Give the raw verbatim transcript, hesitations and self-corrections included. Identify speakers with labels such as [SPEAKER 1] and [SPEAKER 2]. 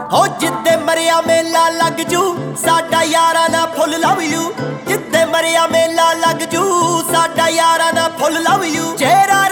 [SPEAKER 1] हो जिद्दे मरिया मेला लग जू साडा यारा ना फुल लव यू। जिद्दे मरिया मेला लग जू साडा यारा ना फुल लव यू। चेहरा